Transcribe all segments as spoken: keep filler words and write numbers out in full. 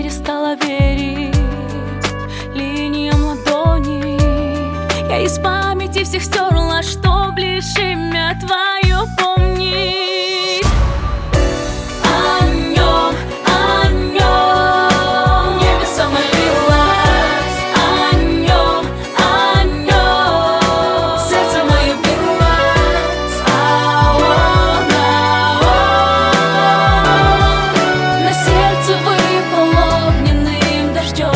перестала верить линиям ладони. Я из памяти всех стерла, чтоб лишь имя твое помнить. О нем, о нем небеса молилась, о нем, о нем сердце мое билось, а он, а он на сердце выпал огненным дождем.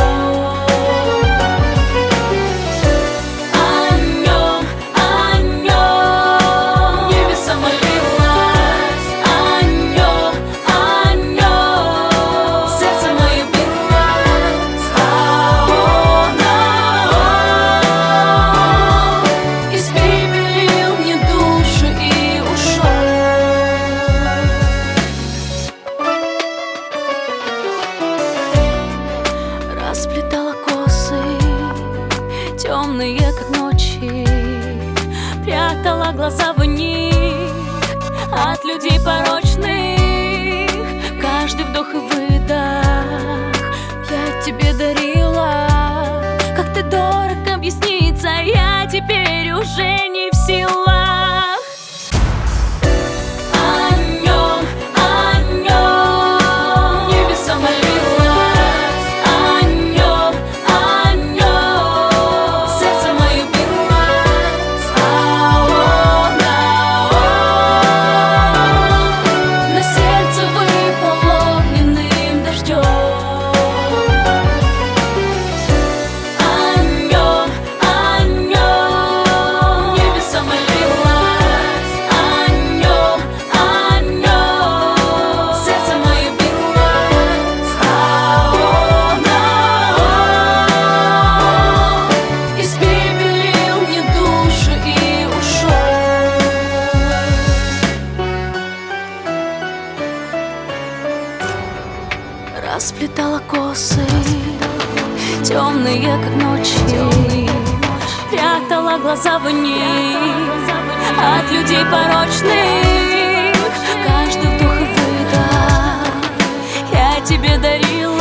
Расплетала косы, темные, как ночи, прятала глаза в них от людей порочных. Каждый вдох и выдох я тебе дарила. Как ты дорог, объясниться я теперь уже не в силах. О нем, о нем небеса молилась, расплетала косы, темные, как ночи, прятала глаза в них от людей порочных. Каждый вдох и выдох я тебе дарила.